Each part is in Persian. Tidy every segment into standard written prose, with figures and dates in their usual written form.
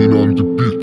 Lean on the beat.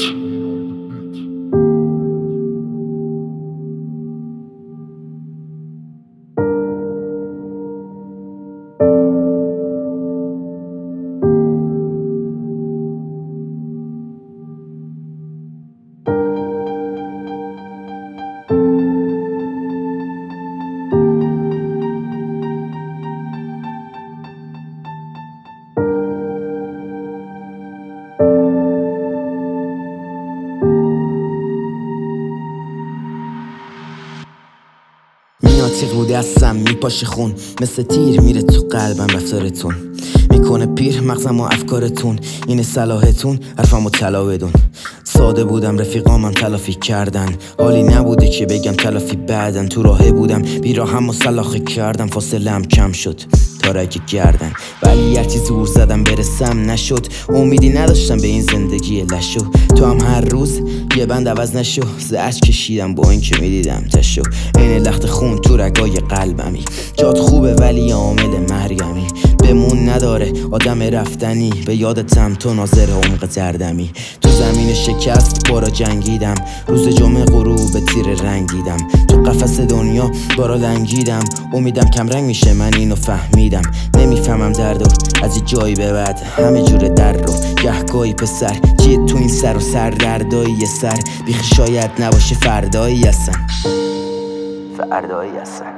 میاد تیغ رو دستم میپاشه خون، مثل تیر میره تو قلبم رفتارتون. میکنه پیر مغزم و افکارتون، اینه صلاحتون حرفمو طلا بدون. ساده بودم رفیقامم تلافی کردن، حالی نبوده که بگم تلافی بعدن. تو راهه بودم بیراهم و سلاخه کردم، فاصله‌ام کم شد تا رگ گردن. ولی هرچی زور زدم برسم نشد، امیدی نداشتم به این زندگی لشو. تو هم هر روز یه بند عوض نشو، زرج کشیدم با این که میدیدم تشو. این لخت خون تو رگای قلبمی، جات خوبه ولی عامل مرگمی. بمون نداره آدم رفتنی، به یادتم تو ناظر عمق دردمی. تو زمین شکست بارا جنگیدم، روز جمعه غروب تیر رنگیدم. تو قفس دنیا بارا لنگیدم، امیدم کم رنگ میشه من اینو فهمیدم. نمیفهمم دردو از این جایی به بعد، همه جور در رو گهگاهی پسر. چیه تو این سر و سر دردایی یه سر، بیخی شاید نباشه فردایی هستن، فردایی هستن.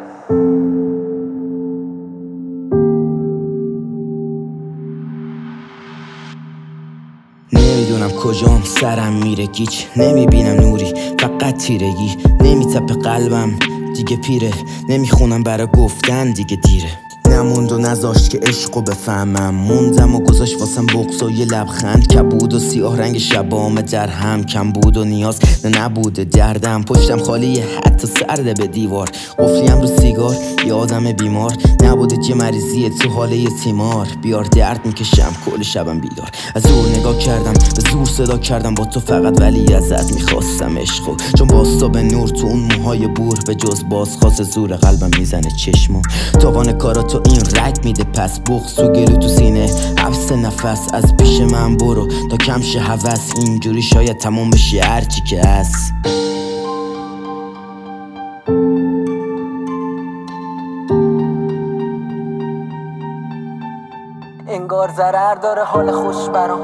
نمیدونم کجام سرم میره گیج، نمیبینم نوری فقط تیرگی. نمیتپه قلبم دیگه پیره، نمیخونم برا گفتن دیگه دیره. نموند و نذاشت که عشقو بفهمم، موندم و گذاشت واسم بغض و یه لبخند. کبود و سیاه رنگ شبام در هم، کم بود و نیاز نبوده دردم. پشتم خالیه حتی سرده به دیوار، قفلیم رو سیگار یه آدم بیمار. نبوده یه مریضیه تو حاله یه تیمار، بیار درد میکشم کل شبم بیدار. از زور نگاه کردم به زور صدا کردم با تو فقط، ولی ازت میخواستم عشقو. چون باستاب نور تو اون موهای بور، به جز بازخواست زور قلبم میزنه چشمو. تاوان کارا تو این رگ میده پس، بغض تو گلو تو سینه حبس نفس. از پیش من برو تا کم شه هوس، اینجوری شاید تموم بشه هرچی که هست. انگار ضرر داره حال خوش برام.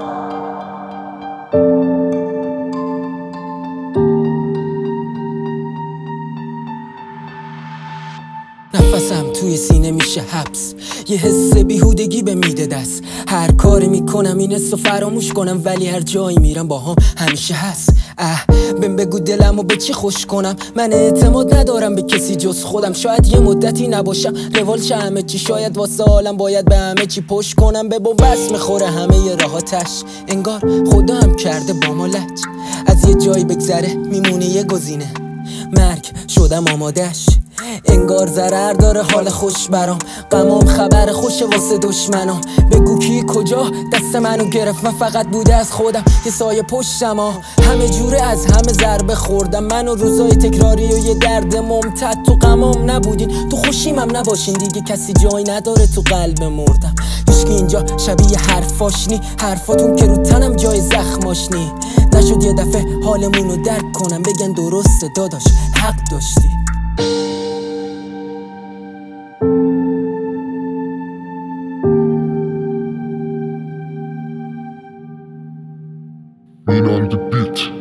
نفسم توی سینه میشه حبس، یه حس بیهودگی به میده دست. هر کاری میکنم این حسو فراموش کنم، ولی هر جایی میرم با هم همیشه هست. بهم بگو دلمو به چی خوش کنم، من اعتماد ندارم به کسی جز خودم. شاید یه مدتی نباشم روال شه همه چی، شاید واسه عالم باید به همه چی پشت کنم. به بس میخوره همه ی راحتش، انگار خدا هم کرده با ما لج. از یه جایی بگذره میمونه یه گزینه، مرگ شدم آمادش. انگار ضرر داره حال خوش برام، غمام خبر خوشه واسه دشمنام. بگو کی کجا دست منو گرفت، من فقط بوده از خودم یه سایه پشتم. همه جوره از همه ضربه خوردم، منو روزای تکراری و یه درد ممتد. تو غمام نبودین تو خوشیمم نباشین، دیگه کسی جایی نداره تو قلب مردم. هیچکی اینجا شبیه حرفاش نی، حرفاتون که رو تنم جای زخماش نی. نشد یه دفعه حالمونو درک کنم، بگن درسته داداش حق داشتی. Lean on the beat.